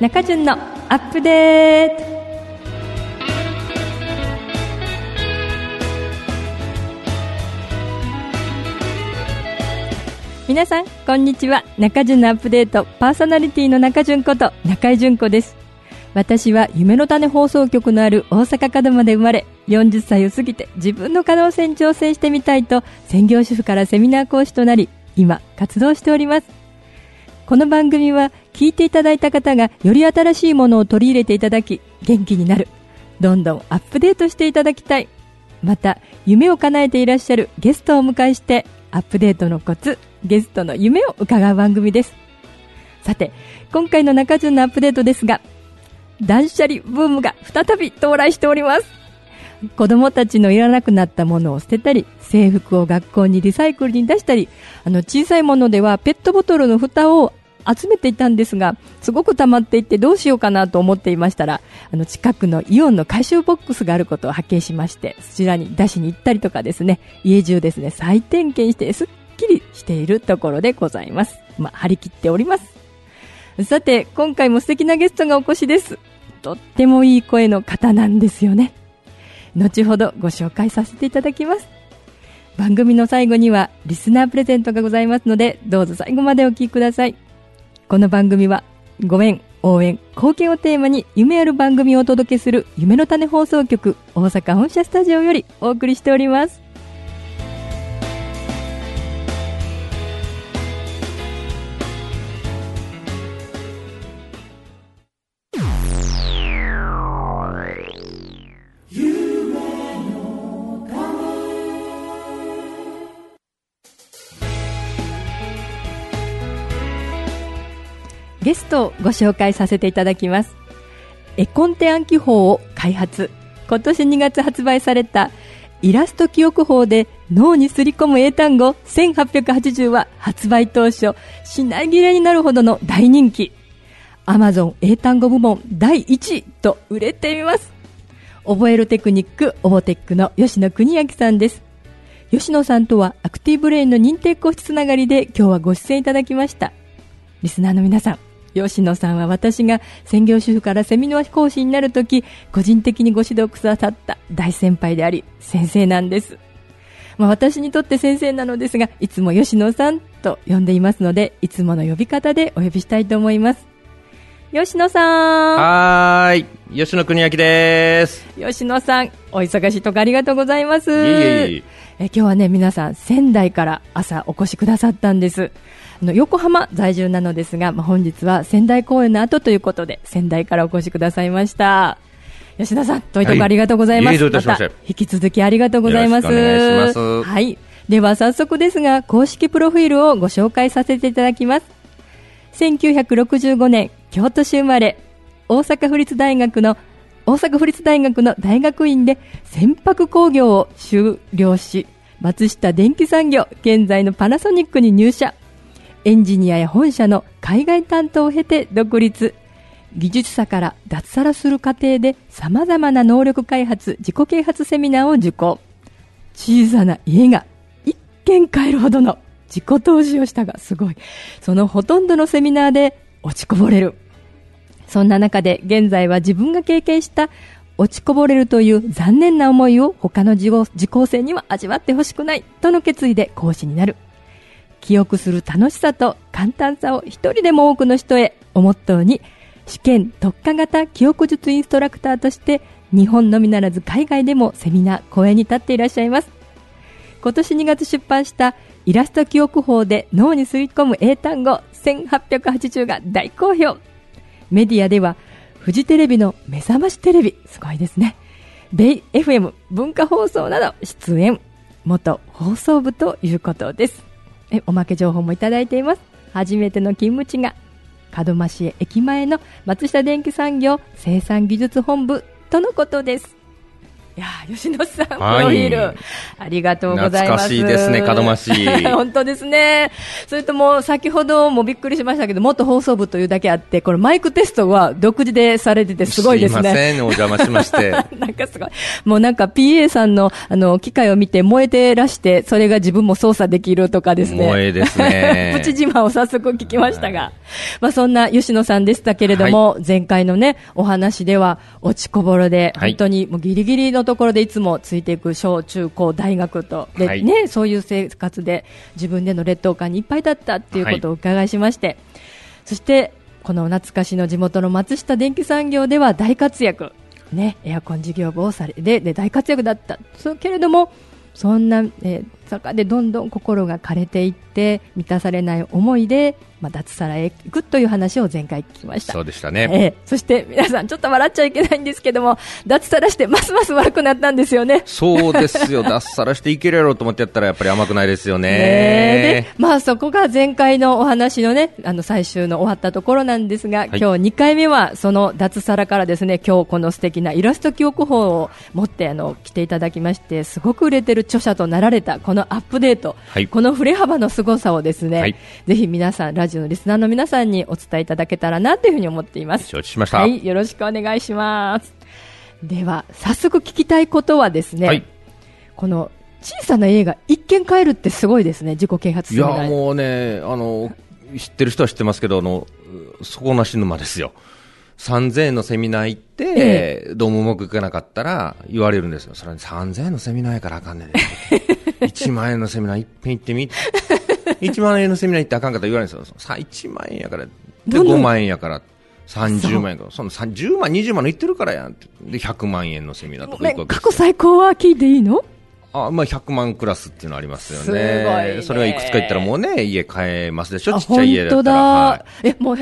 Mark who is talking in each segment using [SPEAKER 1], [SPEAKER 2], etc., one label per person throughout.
[SPEAKER 1] 中潤のアップデート。皆さんこんにちは。中潤のアップデートパーソナリティの中潤こと中井純子です。私は夢の種放送局のある大阪門真で生まれ、40歳を過ぎて自分の可能性に挑戦してみたいと専業主婦からセミナー講師となり、今活動しております。この番組は聞いていただいた方がより新しいものを取り入れていただき、元気になる、どんどんアップデートしていただきたい、また夢を叶えていらっしゃるゲストをお迎えしてアップデートのコツ、ゲストの夢を伺う番組です。さて、今回の中潤のアップデートですが、断捨離ブームが再び到来しております。子供たちのいらなくなったものを捨てたり、制服を学校にリサイクルに出したり、小さいものではペットボトルの蓋を集めていたんですが、すごく溜まっていってどうしようかなと思っていましたら、近くのイオンの回収ボックスがあることを発見しまして、そちらに出しに行ったりとかですね、家中ですね、再点検してすっきりしているところでございます。張り切っております。さて、今回も素敵なゲストがお越しです。とってもいい声の方なんですよね。後ほどご紹介させていただきます。番組の最後にはリスナープレゼントがございますので、どうぞ最後までお聞きください。この番組はご縁、応援、貢献をテーマに夢ある番組をお届けする夢の種放送局大阪本社スタジオよりお送りしております。ゲストをご紹介させていただきます。絵コンテ暗記法を開発。今年2月発売されたイラスト記憶法で脳にすり込む英単語1880は発売当初品切れになるほどの大人気。Amazon 英単語部門第1位と売れています。覚えるテクニックオボテックの吉野邦明さんです。吉野さんとはアクティブレインの認定講師つながりで今日はご出演いただきました。リスナーの皆さん、吉野さんは私が専業主婦からセミナー講師になるとき、個人的にご指導くださった大先輩であり先生なんです。私にとって先生なのですが、いつも吉野さんと呼んでいますので、いつもの呼び方でお呼びしたいと思います。吉野さん。
[SPEAKER 2] はーい、吉野邦明です。
[SPEAKER 1] 吉野さん、お忙しいとこありがとうございます。
[SPEAKER 2] いえ
[SPEAKER 1] 今日はね、皆さん仙台から朝お越しくださったんです。横浜在住なのですが、本日は仙台公演の後ということで仙台からお越しくださいました。吉田さん、どういうとこありがとうございます。また引き続きありがとうございます。
[SPEAKER 2] よろしくお願いします。
[SPEAKER 1] はい、では早速ですが、公式プロフィールをご紹介させていただきます。1965年京都市生まれ、大阪府立大学の大学院で船舶工業を修了し、松下電機産業、現在のパナソニックに入社。エンジニアや本社の海外担当を経て独立。技術者から脱サラする過程で様々な能力開発、自己啓発セミナーを受講。小さな家が一軒買えるほどの自己投資をしたがすごい。そのほとんどのセミナーで落ちこぼれる。そんな中で現在は自分が経験した落ちこぼれるという残念な思いを他の受講生には味わってほしくないとの決意で講師になる。記憶する楽しさと簡単さを一人でも多くの人へをモットーに、試験特化型記憶術インストラクターとして日本のみならず海外でもセミナー講演に立っていらっしゃいます。今年2月出版したイラスト記憶法で脳にすり込む英単語1880が大好評。メディアではフジテレビの目覚ましテレビ、すごいですね、ベイ FM 文化放送など出演、元放送部ということです。おまけ情報もいただいています。初めての勤務地が門真市駅前の松下電機産業生産技術本部とのことです。 いや吉野さん、プロフ
[SPEAKER 2] はい
[SPEAKER 1] ィール、ありがとうございます。
[SPEAKER 2] 懐かしいですね、門真市。
[SPEAKER 1] 本当ですね。それとも、先ほどもびっくりしましたけど、元放送部というだけあって、これマイクテストは独自でされててすごいですね。
[SPEAKER 2] すいません、お邪魔しまして。
[SPEAKER 1] なんかすごい。もうなんか PA さんの、機械を見て燃えてらして、それが自分も操作できるとかですね。
[SPEAKER 2] 萌えですね。
[SPEAKER 1] プチ自慢を早速聞きましたが。まあそんな吉野さんでしたけれども、前回のね、お話では落ちこぼろで、本当にもうギリギリのところでいつもついていく小中高大学と、でね、そういう生活で自分での劣等感にいっぱいだったっていうことをお伺いしまして、そしてこの懐かしの地元の松下電機産業では大活躍、ね、エアコン事業部をされで大活躍だったけれども、そんな、中でどんどん心が枯れていって満たされない思いで、脱サラへ行くという話を前回聞きました。
[SPEAKER 2] そうでしたね。
[SPEAKER 1] そして皆さんちょっと笑っちゃいけないんですけども、脱サラしてますます悪くなったんですよね。
[SPEAKER 2] そうですよ。脱サラしていけるやろうと思ってやったらやっぱり甘くないですよね。
[SPEAKER 1] で、そこが前回のお話のね、最終の終わったところなんですが、今日2回目はその脱サラからですね、今日この素敵なイラスト記憶法を持って来ていただきまして、すごく売れてる著者となられたこのアップデート、この振れ幅の凄さをですね、ぜひ皆さん、ラジオのリスナーの皆さんにお伝えいただけたらなというふうに思っています。
[SPEAKER 2] 承知しました。
[SPEAKER 1] よろしくお願いします。では早速聞きたいことはですね、この小さな家が一軒買えるってすごいですね。自己啓発セミナー。
[SPEAKER 2] いやもうね、知ってる人は知ってますけど、底なし沼ですよ。3000円のセミナー行って、どうもうまくいかなかったら言われるんですよ。それ3000円のセミナーやからあかんねんね。1万円のセミナーいっぺん行ってみ。1万円のセミナー行ってあかんかったら言われるんですよ。1万円やから、で5万円やから、30万円から、その10万、20万の言ってるからやんって。で、100万円のセミナーとか行くわけですよ。
[SPEAKER 1] 過去最高は聞いていいの
[SPEAKER 2] ？100万クラスっていうのありますよね。
[SPEAKER 1] すごいね。
[SPEAKER 2] それがいくつか言ったらもうね、家買えますでしょ、ちっちゃい家だったら。
[SPEAKER 1] もう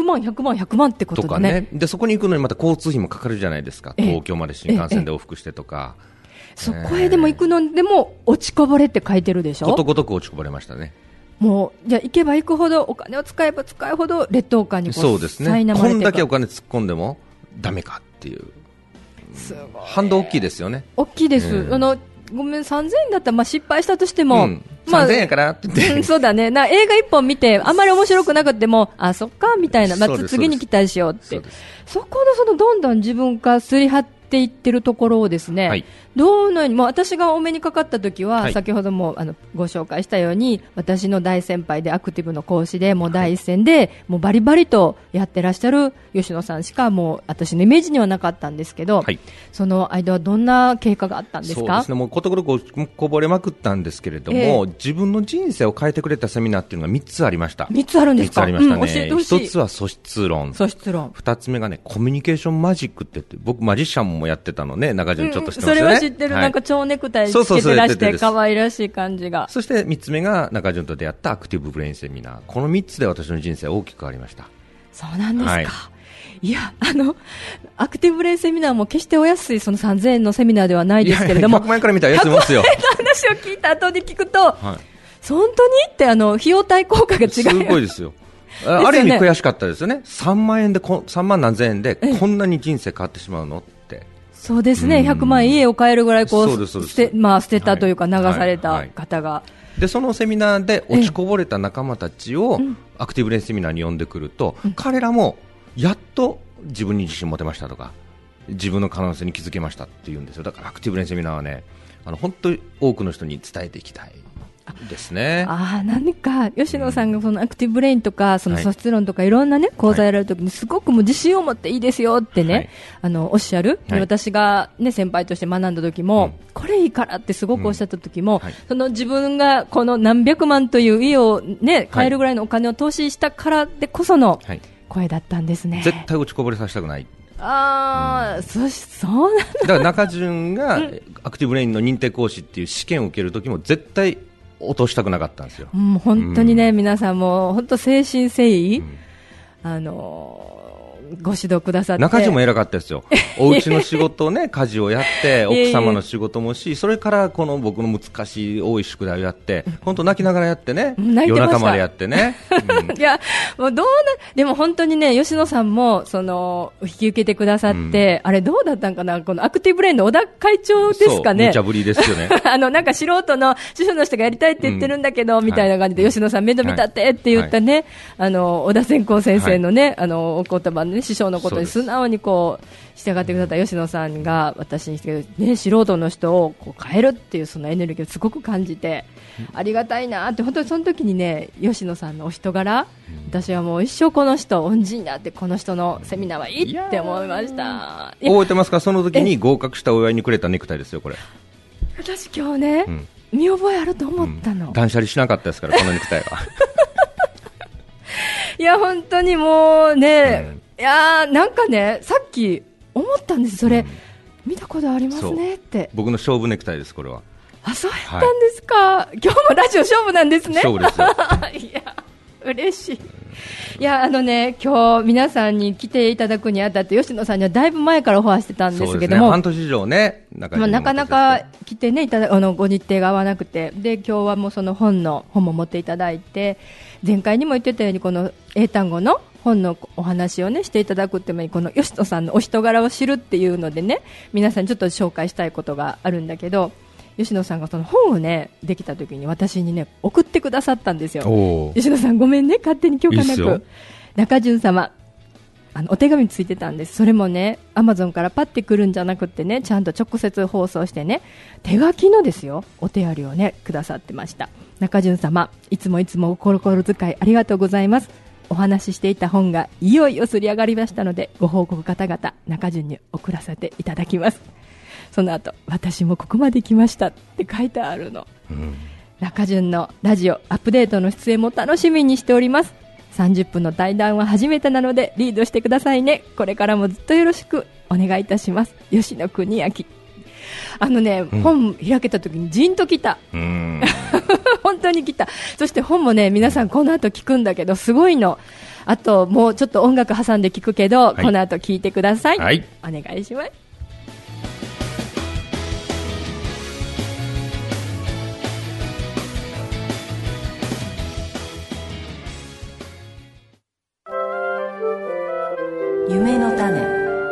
[SPEAKER 1] 100万ってことだね。
[SPEAKER 2] とかね。で、そこに行くのにまた交通費もかかるじゃないですか。東京まで新幹線で往復してとか。
[SPEAKER 1] そこへでも行くのでも落ちこぼれって書いてるでしょ。
[SPEAKER 2] ことごとく落ちこぼれましたね。
[SPEAKER 1] もうじゃあ行けば行くほど、お金を使えば使うほど劣等感に
[SPEAKER 2] そうですね。こんだけお金突っ込んでもダメかっていう。
[SPEAKER 1] すごい。
[SPEAKER 2] 反動大きいですよね。
[SPEAKER 1] 大きいです。ごめん、3000円だったら失敗したとしても、
[SPEAKER 2] 3000円やからって言って、
[SPEAKER 1] そうだね。映画一本見てあんまり面白くなくても、そっかみたいな、次に期待しようって、そこのどんどん自分がすり張っていってるところをですね、どのようにも私がお目にかかった時は、先ほどもご紹介したように、私の大先輩でアクティブの講師でもう第一線で、もうバリバリとやってらっしゃる吉野さんしかもう私のイメージにはなかったんですけど、その間はどんな経過があったんですか？
[SPEAKER 2] そうですね、もうことごとくこぼれまくったんですけれども、自分の人生を変えてくれたセミナーっていうのが3つありました。
[SPEAKER 1] 3つあるんですか？
[SPEAKER 2] 3つありましたね。1つは素質論。2つ目がね、コミュニケーションマジックって言って、僕マジシャンもやってたのね、中順ちょっと知ってますよね。
[SPEAKER 1] それは知ってる。なんか蝶ネクタイつけてらして可愛らしい感じが。
[SPEAKER 2] そして3つ目が中順と出会ったアクティブブレインセミナー。この3つで私の人生は大きく変わりました。
[SPEAKER 1] そうなんですか。いや、アクティブブレインセミナーも決してお安いその3000円のセミナーではないですけれども、
[SPEAKER 2] 100万円から見たら安いますよ。
[SPEAKER 1] 100万円の話を聞いた後で聞くと、本当にって費用対効果が違う。
[SPEAKER 2] すごいですよ。ある意味悔しかったですよね。3万何千円でこんなに人生変わってしまうのって。
[SPEAKER 1] そうですね。100万円家を買えるぐらい捨てたというか流された方が。
[SPEAKER 2] で、そのセミナーで落ちこぼれた仲間たちをアクティブブレインセミナーに呼んでくると、彼らもやっと自分に自信持てましたとか、自分の可能性に気づけましたって言うんですよ。だからアクティブブレインセミナーはね、本当に多くの人に伝えていきたいですね。
[SPEAKER 1] 何か吉野さんがそのアクティブブレインとかその素質論とかいろんなね講座やられるときにすごくもう自信を持っていいですよってね、おっしゃる、私がね先輩として学んだ時も、これいいからってすごくおっしゃった時も、その自分がこの何百万という家をね買えるぐらいのお金を投資したからでこその声だったんですね。
[SPEAKER 2] 絶対落ちこぼれさせたくない。
[SPEAKER 1] そうなんだ。
[SPEAKER 2] だから中順がアクティブブレインの認定講師っていう試験を受ける時も絶対落としたくなかったんですよ。
[SPEAKER 1] 本当にね、皆さんも本当誠心誠意、 ご指導くださって。
[SPEAKER 2] 中地も偉かったですよ。お家の仕事をね、家事をやって、奥様の仕事もし、それからこの僕の難しい多い宿題をやって、本当泣きながらやってね、夜中までやってね。
[SPEAKER 1] いや、もうでも本当にね、吉野さんも、引き受けてくださって、あれどうだったんかな、このアクティブレーンの小田会長ですかね。
[SPEAKER 2] 無茶ぶりですよね。
[SPEAKER 1] なんか素人の主婦の人がやりたいって言ってるんだけど、みたいな感じで、吉野さん面倒見たってって言ったね、小田専攻先生のね、お言葉のね、師匠のことに素直に従ってくださった吉野さんが、私にしてね、素人の人を変えるっていうそのエネルギーをすごく感じて、ありがたいなって、本当にその時にね、吉野さんのお人柄、私はもう一生この人、恩人だって、この人のセミナーはいいって思いました。
[SPEAKER 2] 覚えてますか、その時に合格したお祝いにくれたネクタイですよ、これ。
[SPEAKER 1] 私今日ね、見覚えあると思ったの。
[SPEAKER 2] 断捨離しなかったですから、このネクタイは。
[SPEAKER 1] いや、本当にもうね、いやなんかね、さっき思ったんです、それ、見たことありますねって。
[SPEAKER 2] 僕の勝負ネクタイです、これは。
[SPEAKER 1] あ、そうやったんですか。今日もラジオ勝負なんですね。
[SPEAKER 2] 勝負ですよ。
[SPEAKER 1] いや、嬉しい。いや、今日皆さんに来ていただくにあたって、吉野さんにはだいぶ前からオファーしてたんですけども、
[SPEAKER 2] 半年以上ね、
[SPEAKER 1] なかなか来てね、ご日程が合わなくて、で、今日はもうその本も持っていただいて、前回にも言ってたように、この英単語の本のお話をね、していただくってもいい、この吉野さんのお人柄を知るっていうのでね、皆さんにちょっと紹介したいことがあるんだけど、吉野さんがその本をね、できた時に私にね、送ってくださったんですよ。吉野さんごめんね、勝手に許可なく。中潤様、お手紙ついてたんです。それもね、アマゾンからパッてくるんじゃなくってね、ちゃんと直接放送してね、手書きのですよ、お手やりをね、くださってました。中潤様、いつもいつもお心遣いありがとうございます。お話ししていた本がいよいよすり上がりましたので、ご報告方々、中潤に送らせていただきます。その後、私もここまで来ましたって書いてあるの。中潤のラジオアップデートの出演も楽しみにしております。30分の対談は初めてなのでリードしてくださいね。これからもずっとよろしくお願いいたします。吉野国明。本開けた時にジンときた。本当にきた。そして本もね、皆さんこの後聞くんだけどすごいの。あともうちょっと音楽挟んで聞くけど、この後聞いてください。お願いします。夢の種。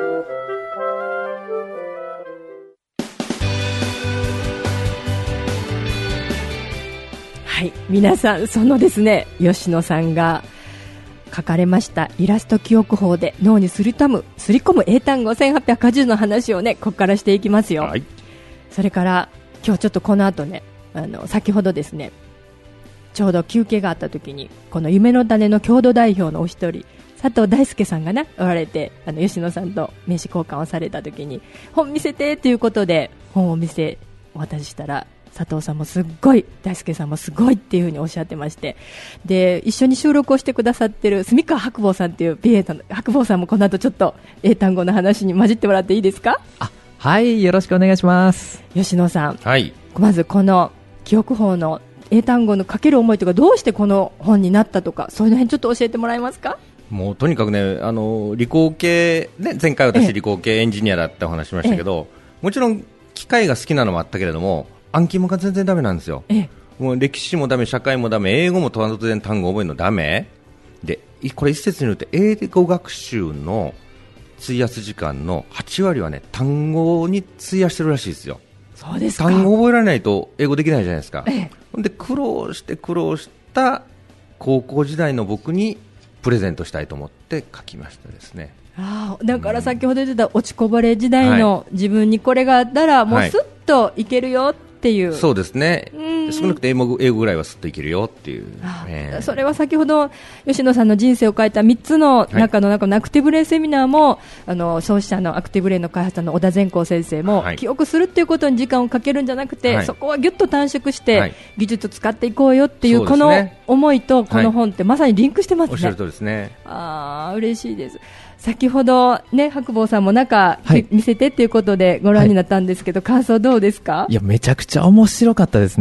[SPEAKER 1] はい、皆さん、そのですね、吉野さんが書かれましたイラスト記憶法で脳にすり込む英単語1880の話をね、ここからしていきますよ。それから今日ちょっとこの後ね、先ほどですね、ちょうど休憩があった時に、この夢の種の共同代表のお一人、佐藤大輔さんがね、おられて、吉野さんと名刺交換をされた時に、本見せてということで本をお渡ししたら、佐藤さんもすっごい、大輔さんもすごいっていう風におっしゃってまして、で一緒に収録をしてくださってる住川白坊さんっていう PA の白坊さんもこの後ちょっと英単語の話に混じってもらっていいですか？
[SPEAKER 3] はい、よろしくお願いします。
[SPEAKER 1] 吉野さん、
[SPEAKER 2] はい、
[SPEAKER 1] まずこの記憶法の英単語のかける思いとか、どうしてこの本になったとか、そういうの辺ちょっと教えてもらえますか？
[SPEAKER 2] もうとにかくね、理工系、ね、前回私理工系エンジニアだってお話しましたけど、もちろん機械が好きなのもあったけれども、暗記もが全然ダメなんですよ。もう歴史もダメ、社会もダメ、英語も突然単語覚えるのダメで、これ一説によって英語学習の費やす時間の8割はね、単語に費やしてるらしいですよ。
[SPEAKER 1] そうですか。
[SPEAKER 2] 単語覚えられないと英語できないじゃないですか。で苦労した高校時代の僕にプレゼントしたいと思って書きましたですね。
[SPEAKER 1] だから先ほど言ってた落ちこぼれ時代の自分にこれがあったらもうスッといけるよっていう、
[SPEAKER 2] そうですね、少なくて英語ぐらいはスッといけるよっていう、
[SPEAKER 1] それは先ほど吉野さんの人生を変えた3つの中のアクティブレーンセミナーも、創始者のアクティブレーンの開発者の小田善光先生も、記憶するっていうことに時間をかけるんじゃなくて、そこはぎゅっと短縮して、技術を使っていこうよっていう、この思いとこの本ってまさにリンクしてますね。
[SPEAKER 2] おっしゃるとおりですね。
[SPEAKER 1] 嬉しいです。先ほどね、白坊さんも中、見せてっていうことでご覧になったんですけど、感想どうですか？
[SPEAKER 3] いや、めちゃくちゃ面白かったですね。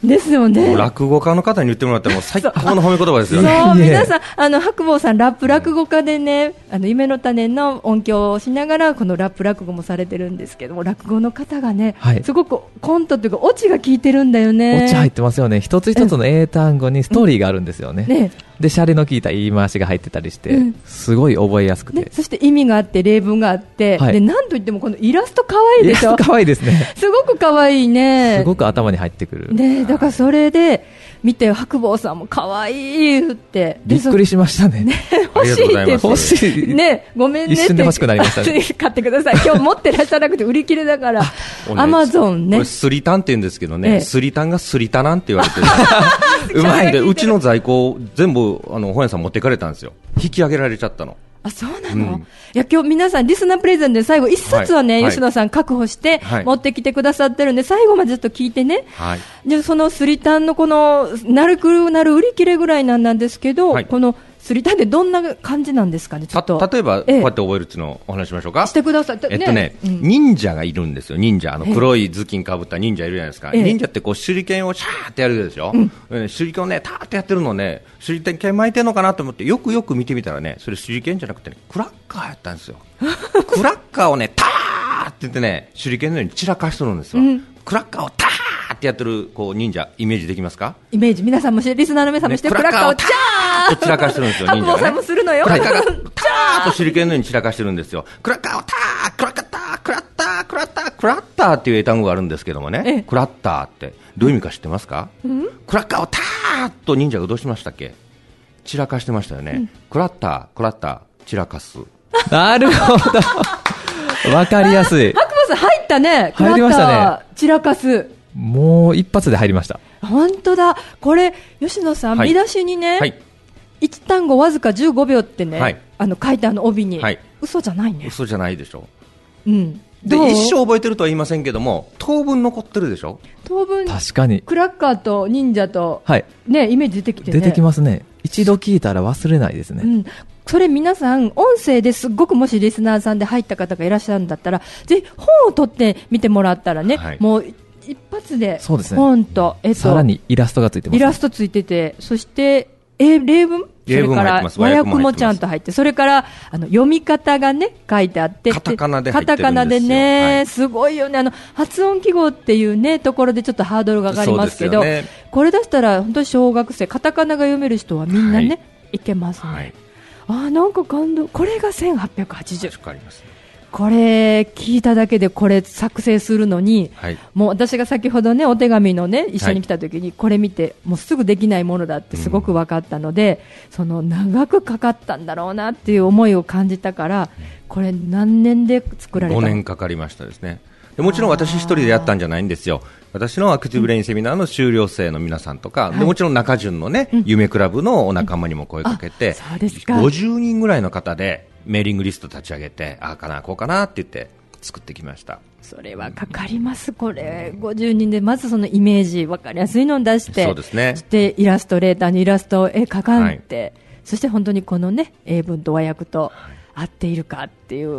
[SPEAKER 1] ですよね。
[SPEAKER 2] 落語家の方に言ってもらったらもう最高の褒め言葉ですよね。
[SPEAKER 1] そう、皆さん、白坊さん、落語家でね、夢の種の音響をしながら、このラップ落語もされてるんですけども、落語の方がね、
[SPEAKER 3] はい、
[SPEAKER 1] すごくコントというか、オチが効いてるんだよね。
[SPEAKER 3] オチ入ってますよね。一つ一つの英単語にストーリーがあるんですよね。
[SPEAKER 1] ね、
[SPEAKER 3] で、シャレの効いた言い回しが入ってたりして、すごい覚えやすくて、
[SPEAKER 1] ね、そして意味があって、例文があって、
[SPEAKER 3] はい、
[SPEAKER 1] で、なんといってもこのイラスト可愛いでしょ。
[SPEAKER 3] イラスト可愛いですね。
[SPEAKER 1] すごく可愛いね。
[SPEAKER 3] すごく頭に入ってくる。
[SPEAKER 1] ね、だからそれで、見て、白坊さんも可愛いって。
[SPEAKER 3] びっくりしましたね。
[SPEAKER 1] 欲しいって言って。
[SPEAKER 3] 欲しい。
[SPEAKER 1] ね、ごめんねって。
[SPEAKER 3] 一瞬で欲しくなりましたね。
[SPEAKER 1] 買ってください。今日持ってらっしゃらなくて売り切れだから。アマゾンね。
[SPEAKER 2] これスリタンって言うんですけどね、スリタンがスリタナンって言われてる。うまいんで、うちの在庫全部、本屋さん持ってかれたんですよ。引き上げられちゃったの。
[SPEAKER 1] あ、そうなの、いや、今日皆さんリスナープレゼントで最後一冊はね、吉野さん確保して持ってきてくださってるんで、最後までちょっと聞いてね。はい。で、そのスリタンのこの、なる売り切れぐらいなんですけど、この、スリタンってどんな感じなんですかね、ちょっと。
[SPEAKER 2] 例えば、こうやって覚えるっていうのをお話しましょうか。
[SPEAKER 1] してください。
[SPEAKER 2] 忍者がいるんですよ、忍者。黒い頭巾かぶった忍者いるじゃないですか。忍者ってこう、手裏剣をシャーってやるでしょ。手裏剣をね、ターってやってるのをね、手裏剣巻いてるのかなと思って、よくよく見てみたらね、それ手裏剣じゃなくてね、クラッカーやったんですよ。クラッカーをね、ターって言ってね、手裏剣のように散らかしとるんですよ。クラッカーをターってやってるこう忍者、イメージできますか？
[SPEAKER 1] イメージ、皆さんもリスナーの皆さんもして、クラッカーをタ
[SPEAKER 2] ーっと散らかしてるんですよ、忍者がね。
[SPEAKER 1] 白坊さんもするのよ。
[SPEAKER 2] クラッカーがターっと手裏剣のように散らかしてるんですよ。クラッカーをター、クラッカーター、クラッター、クラッター、クラッターっていう英単語があるんですけどもね、クラッターってどういう意味か知ってますか？クラッカーをターっと忍者がどうしましたっけ？散らかしてましたよね。クラッター、クラッター、散らかす。
[SPEAKER 3] なるほど。わかりやすい。
[SPEAKER 1] 白坊さん入ったね。
[SPEAKER 3] 入りましたね。
[SPEAKER 1] 散らかす。
[SPEAKER 3] もう一発で入りました。
[SPEAKER 1] 本当だ。これ、吉野さん、見出しにね、1単語わずか15秒ってね、書いて帯に、嘘じゃないね。
[SPEAKER 2] 嘘じゃないでしょ。
[SPEAKER 1] で、
[SPEAKER 2] 一生覚えてるとは言いませんけども、当分残ってるでしょ。
[SPEAKER 1] 当分、
[SPEAKER 3] 確かに。
[SPEAKER 1] クラッカーと忍者と、ね、イメージ出てきてね。
[SPEAKER 3] 出てきますね。一度聞いたら忘れないですね。
[SPEAKER 1] それ皆さん、音声ですっごくもしリスナーさんで入った方がいらっしゃるんだったら、ぜひ本を取って見てもらったらね、もう一発で、本と、
[SPEAKER 3] さらにイラストがついてます。
[SPEAKER 1] イラストついてて、そして、例文それから和訳もちゃんと入って、それから読み方がね書いてあって、
[SPEAKER 2] カタカナで入ってるんですよ。
[SPEAKER 1] カタカナでね、すごいよね。発音記号っていうねところでちょっとハードルが上がりますけど、これ出したら本当に小学生、カタカナが読める人はみんなね、いけますね。なんか感動。これが1880。これ聞いただけでこれ作成するのに、もう私が先ほどねお手紙のね一緒に来た時にこれ見てもうすぐできないものだってすごく分かったので、その長くかかったんだろうなっていう思いを感じたから、これ何年で作られたの？
[SPEAKER 2] 5 年かかりましたですね。でもちろん私一人でやったんじゃないんですよ。私のアクティブブレインセミナーの修了生の皆さんとか、でもちろん中順のね、夢クラブのお仲間にも声かけて、50人ぐらいの方でメーリングリスト立ち上げて、ああかなこうかなって言って作ってきました。
[SPEAKER 1] それはかかります。これ50人でまずそのイメージ分かりやすいのを出して、
[SPEAKER 2] そうですね。
[SPEAKER 1] そしてイラストレーターにイラストを描かんて、そして本当にこのね英文と和訳と合っているかっていう、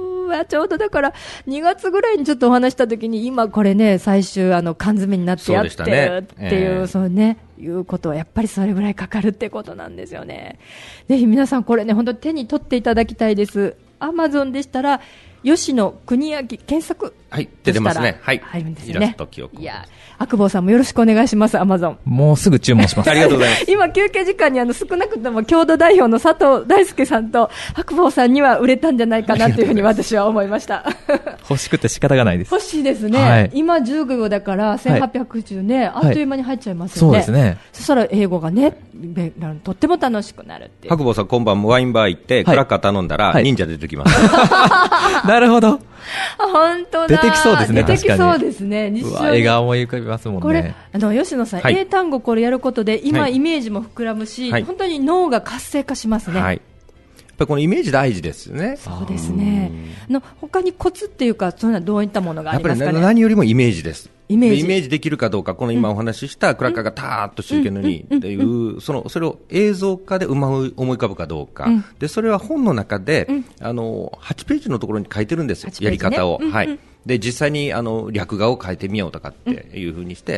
[SPEAKER 1] ちょうどだから2月ぐらいにちょっとお話した時に、今これね最終缶詰になってやってるっていう、そうねいうことはやっぱりそれぐらいかかるってことなんですよね。ぜひ皆さんこれね本当に手に取っていただきたいです。アマゾンでしたら吉野国明検索
[SPEAKER 2] 出てますね。
[SPEAKER 1] 入るんですよね。
[SPEAKER 2] イラスト記憶。
[SPEAKER 1] いや、白坊さんもよろしくお願いします。アマゾン
[SPEAKER 3] もうすぐ注文します。
[SPEAKER 2] ありがとうございます。
[SPEAKER 1] 今休憩時間に少なくとも共同代表の佐藤大輔さんと白坊さんには売れたんじゃないかなというふうに私は思いました。
[SPEAKER 3] 欲しくて仕方がないです。
[SPEAKER 1] 欲しいですね。今15秒だから1890ね、あっという間に入っちゃいますよね。
[SPEAKER 3] そうですね。
[SPEAKER 1] そしたら英語がねとっても楽しくなるっていう。
[SPEAKER 2] 白坊さん今晩ワインバー行ってクラッカー頼んだら忍者出てきます。
[SPEAKER 3] なるほど。
[SPEAKER 1] 本当だ。
[SPEAKER 3] 出てきそうですね。
[SPEAKER 1] 出てきそうですね。
[SPEAKER 3] 映画思い浮かびますもんね。
[SPEAKER 1] これ吉野さん、英単語これやることで今イメージも膨らむし、本当に脳が活性化しますね。やっ
[SPEAKER 2] ぱりこのイメージ大事ですよね。
[SPEAKER 1] そうですね。他にコツっていうか、そういうのはどういったものがありますかね。
[SPEAKER 2] やっぱり何よりもイメージです。
[SPEAKER 1] イメー
[SPEAKER 2] ジできるかどうか、この今お話ししたクラッカーがターッと手裏剣のようにっていう、それを映像化で思い浮かぶかどうか、でそれは本の中で、8ページのところに書いてるんですよ、やり方を。で実際に略画を変えてみようとかっていうふうにして、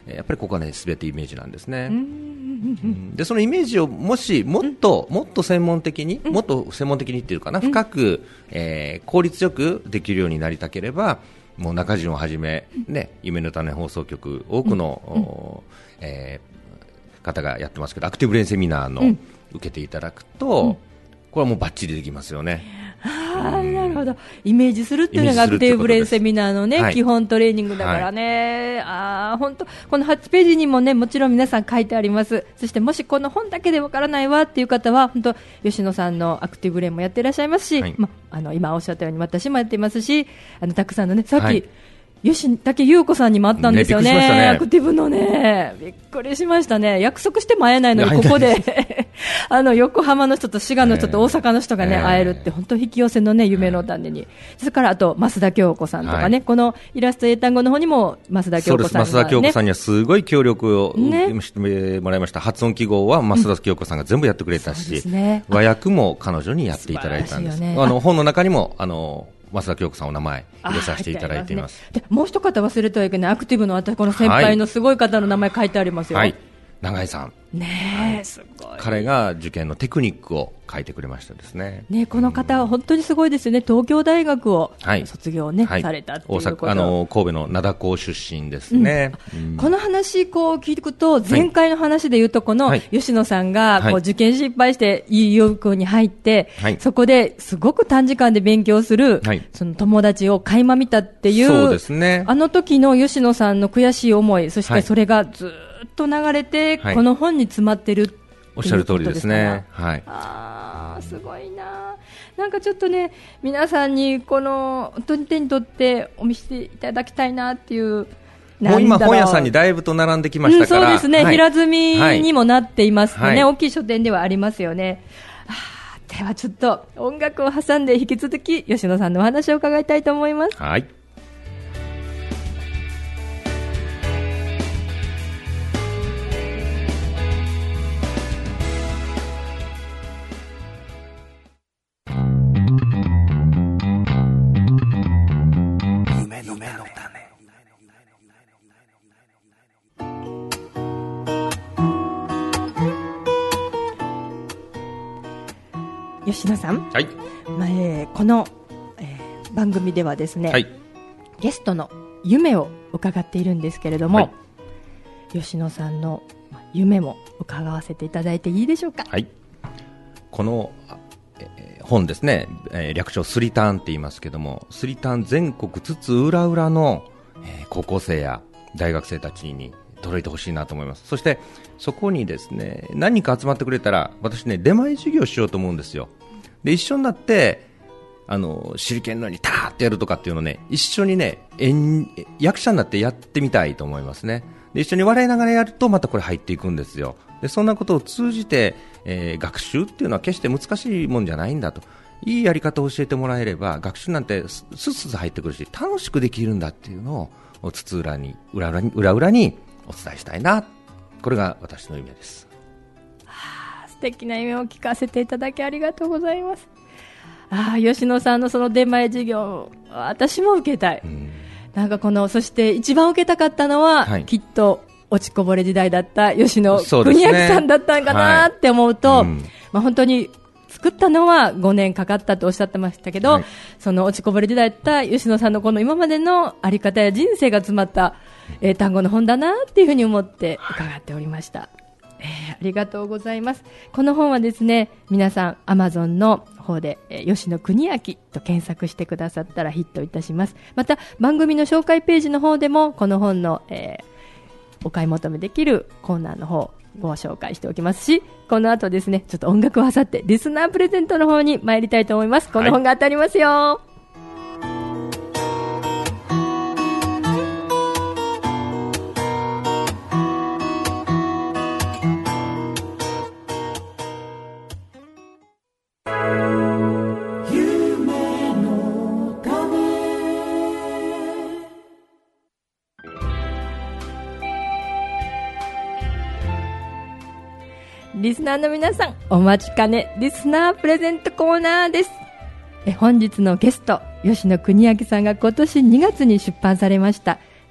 [SPEAKER 2] やっぱりここはね全てイメージなんですね。でそのイメージをもしもっと専門的に、もっと専門的にっていうかな、深く、効率よくできるようになりたければ、もう中潤をはじめ、ね、夢の種放送局多くの、方がやってますけど、アクティブブレインセミナーの、受けていただくと、これはもうバッチリできますよね。
[SPEAKER 1] なるほど。イメージするっていうのがアクティブブレインセミナーのね、基本トレーニングだからね。本当この8ページにもね、もちろん皆さん書いてあります。そしてもしこの本だけでわからないわっていう方は、本当吉野さんのアクティブブレインもやっていらっしゃいますし、今おっしゃったように私もやっていますし、たくさんのね、さっき、吉武優子さんにもあったんですよね。アクティブのね、びっくりしましたね。約束しても会えないのに、ここで横浜の人と滋賀の人と大阪の人がね、会えるって、本当引き寄せのね、夢の種に。それから、あと、増田京子さんとかね、このイラスト英単語の方にも、増田京子さんが、ね。
[SPEAKER 2] 増田京子さんにはすごい協力をしてもらいました。発音記号は増田京子さんが全部やってくれたし、和訳も彼女にやっていただいたんです。本の中にも、増田京子さんお名前入れさせていただいています。
[SPEAKER 1] でもう一方忘れてはいけない、アクティブの私この先輩のすごい方の名前書いてありますよ。
[SPEAKER 2] 永井さん
[SPEAKER 1] ね、すごい。
[SPEAKER 2] 彼が受験のテクニックを書いてくれましたですね。
[SPEAKER 1] この方は本当にすごいですよね。東京大学を卒業ね、されたっていうこと。
[SPEAKER 2] 神戸の灘高出身ですね。
[SPEAKER 1] この話こう聞くと、前回の話で言うと、この吉野さんがこう受験失敗していい予校に入って、そこですごく短時間で勉強する、その友達を垣間見たっていう、
[SPEAKER 2] そうですね。
[SPEAKER 1] あの時の吉野さんの悔しい思い、そしてそれがずっと流れて、この本に詰まってるっていうことですから。おっしゃる通りですね。すごいな。なんかちょっとね、皆さんにこの手に取ってお見せいただきたいなっていう。
[SPEAKER 2] もう今本屋さんにだいぶと並んできましたから、
[SPEAKER 1] そうですね、平積みにもなっていますね、大きい書店ではありますよね。ではちょっと音楽を挟んで引き続き吉野さんのお話を伺いたいと思います。吉野さん、この、番組ではですね、ゲストの夢を伺っているんですけれども、吉野さんの夢も伺わせていただいていいでしょうか。
[SPEAKER 2] この、本ですね、略称スリターンって言いますけども、スリターン全国津々浦々の、高校生や大学生たちに届いてほしいなと思います。そしてそこにですね、何人か集まってくれたら、私ね、出前授業しようと思うんですよ。で、一緒になって手裏剣のようにターってやるとかっていうのをね、一緒にね、役者になってやってみたいと思いますね。で、一緒に笑いながらやるとまたこれ入っていくんですよ。で、そんなことを通じて、学習っていうのは決して難しいもんじゃないんだと、いいやり方を教えてもらえれば学習なんてスッスッ入ってくるし、楽しくできるんだっていうのを津々浦々にお伝えしたいな。これが私の夢です。
[SPEAKER 1] 素敵な夢を聞かせていただきありがとうございます。吉野さんのその出前授業、私も受けたい。なんかそして一番受けたかったのは、きっと落ちこぼれ時代だった吉野邦明さんだったんかなって思うと、本当に作ったのは5年かかったとおっしゃってましたけど、その落ちこぼれ時代だった吉野さんのこの今までのあり方や人生が詰まった単語の本だなっていうふうに思って伺っておりました。ありがとうございます。この本はですね、皆さん Amazon の方で、吉野邦明と検索してくださったらヒットいたします。また番組の紹介ページの方でもこの本の、お買い求めできるコーナーの方ご紹介しておきますし、この後ですね、ちょっと音楽を挟ってリスナープレゼントの方に参りたいと思います。この本が当たりますよ。リスナーの皆さん、お待ちかねリスナープレゼントコーナーです。本日のゲスト、吉野邦明さんが今年2月に出版されました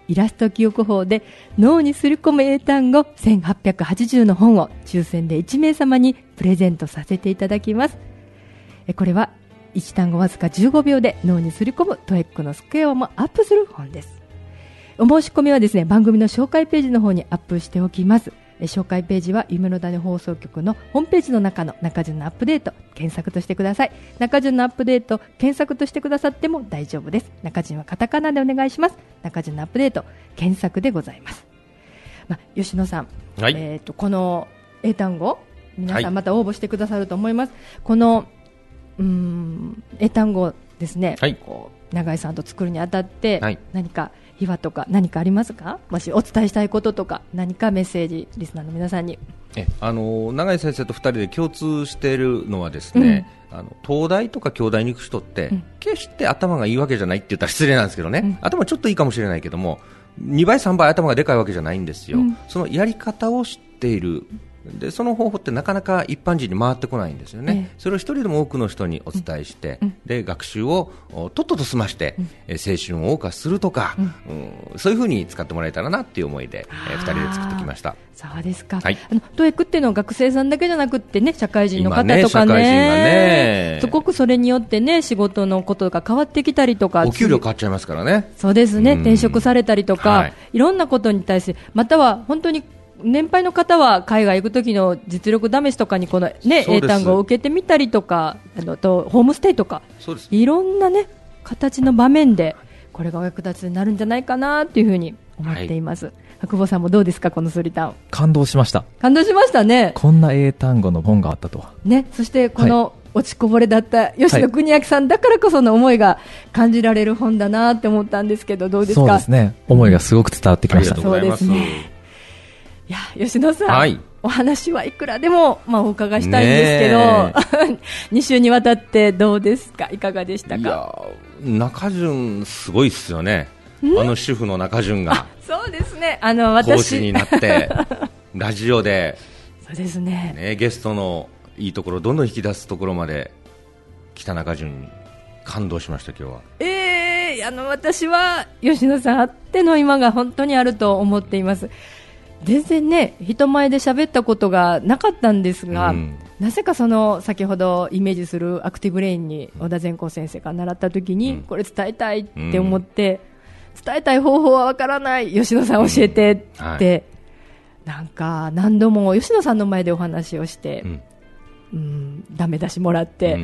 [SPEAKER 1] イラスト記憶法で脳にすり込む英単語1880の本を抽選で1名様にプレゼントさせていただきます。これは1単語わずか15秒で脳にすり込むトエックのスコアもアップする本です。お申し込みはですね、番組の紹介ページの方にアップしておきます。紹介ページは夢の種放送局のホームページの中の中順のアップデート検索としてください。中順のアップデート検索としてくださっても大丈夫です。中順はカタカナでお願いします。中順のアップデート検索でございます。吉野さん、
[SPEAKER 2] はい、
[SPEAKER 1] この英単語皆さんまた応募してくださると思います。この英単語ですね、こう永井さんと作るにあたって、何か秘話とか何かありますか？もしお伝えしたいこととか何かメッセージリスナーの皆さんに。
[SPEAKER 2] 永井先生と2人で共通しているのはですね、東大とか京大に行く人って、決して頭がいいわけじゃないって言ったら失礼なんですけどね、頭ちょっといいかもしれないけども2倍3倍頭がでかいわけじゃないんですよ、そのやり方を知っている。でその方法ってなかなか一般人に回ってこないんですよね、それを一人でも多くの人にお伝えして、で学習をとっとと済まして、青春を謳歌するとか、そういうふうに使ってもらえたらなっていう思いで、2人で作ってきました。
[SPEAKER 1] そうですか、トエックっていうのは学生さんだけじゃなくってね、社会人の方とか ねすごくそれによってね仕事のことが変わってきたりとか、
[SPEAKER 2] お給料変わっちゃいますからね。
[SPEAKER 1] そうですね、転職されたりとか、いろんなことに対して、または本当に年配の方は海外行く時の実力試しとかにこの、英単語を受けてみたりとか、とホームステイとか、いろんな、形の場面でこれがお役立ちになるんじゃないかなというふうに思っています。久保さんもどうですか、このスリタン。
[SPEAKER 3] 感動しました。
[SPEAKER 1] 感動しましたね。
[SPEAKER 3] こんな英単語の本があったとは。
[SPEAKER 1] そしてこの、落ちこぼれだった吉野国明さんだからこその思いが感じられる本だなって思ったんですけど、どうですか？
[SPEAKER 3] そうですね、思いがすごく伝わってきました。
[SPEAKER 1] そうですね。いや吉野さん、お話はいくらでも、お伺いしたいんですけど、2週にわたってどうですか、いかがでしたか？
[SPEAKER 2] いや中順すごいですよね、主婦の中順が。
[SPEAKER 1] そうですね、
[SPEAKER 2] 講師になってラジオで
[SPEAKER 1] そうですね、
[SPEAKER 2] ゲストのいいところどんどん引き出すところまで来た中順に感動しました。今日は
[SPEAKER 1] 私は吉野さんあっての今が本当にあると思っています。全然ね、人前で喋ったことがなかったんですが、なぜかその先ほどイメージするアクティブレインに小田善光先生が習った時に、これ伝えたいって思って、伝えたい方法はわからない、吉野さん教えてって、なんか何度も吉野さんの前でお話をして、ダメ出しもらって、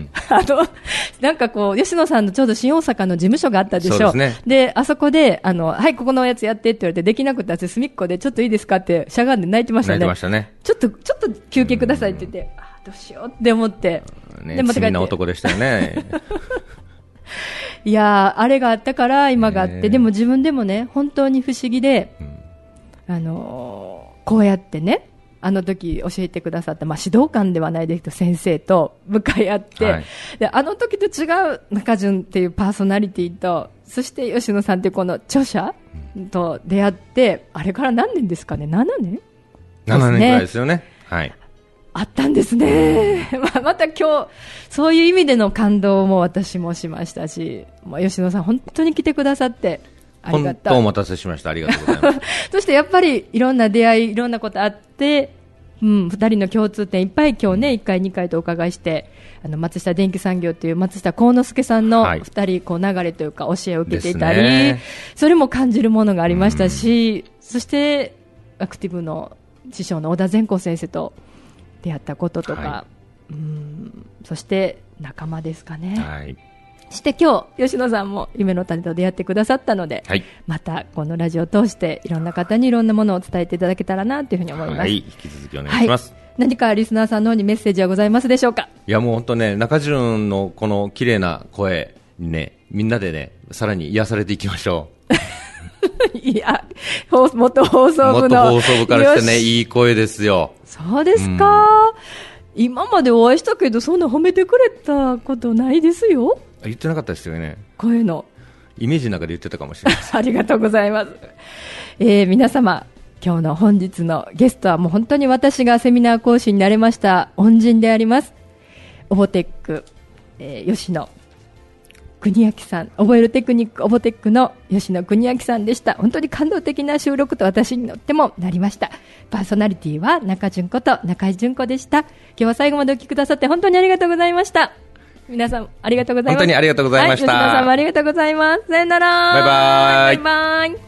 [SPEAKER 1] なんかこう吉野さんのちょうど新大阪の事務所があったでしょ。であそこではいここのやつやってって言われて、できなくて私隅っこでちょっといいですかってしゃがんで泣いてましたね。ちょっと休憩くださいって言って、どうしようって思って、
[SPEAKER 2] でまた罪な男でしたよね。
[SPEAKER 1] いやあれがあったから今があって、でも自分でもね本当に不思議で、こうやってねあの時教えてくださった、指導官ではないですけど先生と向かい合って、であの時と違う中順っていうパーソナリティと、そして吉野さんっていうこの著者と出会って、あれから何年ですかね、7年
[SPEAKER 2] 7年ぐらいですよね。
[SPEAKER 1] あったんですね。また今日そういう意味での感動も私もしましたし、吉野さん本当に来てくださってありがたい。
[SPEAKER 2] 本当お待たせしました。ありがとうございます。
[SPEAKER 1] そしてやっぱりいろんな出会い、いろんなことあって、2人の共通点いっぱい今日ね1回2回とお伺いして、松下電機産業という松下幸之助さんの2人こう流れというか教えを受けていたり、それも感じるものがありましたし、そしてアクティブの師匠の小田善光先生と出会ったこととか、そして仲間ですかね。そして今日吉野さんも夢の種と出会ってくださったので、またこのラジオを通していろんな方にいろんなものを伝えていただけたらなというふうに思います。
[SPEAKER 2] 引き続きお願いします。
[SPEAKER 1] 何かリスナーさんの方にメッセージはございますでしょうか？
[SPEAKER 2] いやもう本当ね、中順のこの綺麗な声にね、みんなでねさらに癒されていきましょう。
[SPEAKER 1] いや元放送部
[SPEAKER 2] からしてね、いい声ですよ。
[SPEAKER 1] そうですか、今までお会いしたけどそんな褒めてくれたことないですよ。
[SPEAKER 2] 言ってなかったですよね。
[SPEAKER 1] 声の
[SPEAKER 2] イメージの中で言ってたかもしれない
[SPEAKER 1] ありがとうございます。皆様今日の本日のゲストはもう本当に私がセミナー講師になれました恩人でありますオボテック、吉野国明さん、覚えるテクニックオボテックの吉野国明さんでした。本当に感動的な収録と私にとってもなりました。パーソナリティは中純子と中井純子でした。今日は最後までお聞きくださって本当にありがとうございました。皆さんありがとうございます。
[SPEAKER 2] 本当にありがとうございました。
[SPEAKER 1] 吉野さんもありがとうございます。さよなら。
[SPEAKER 2] バイバイ。
[SPEAKER 1] バイバイ。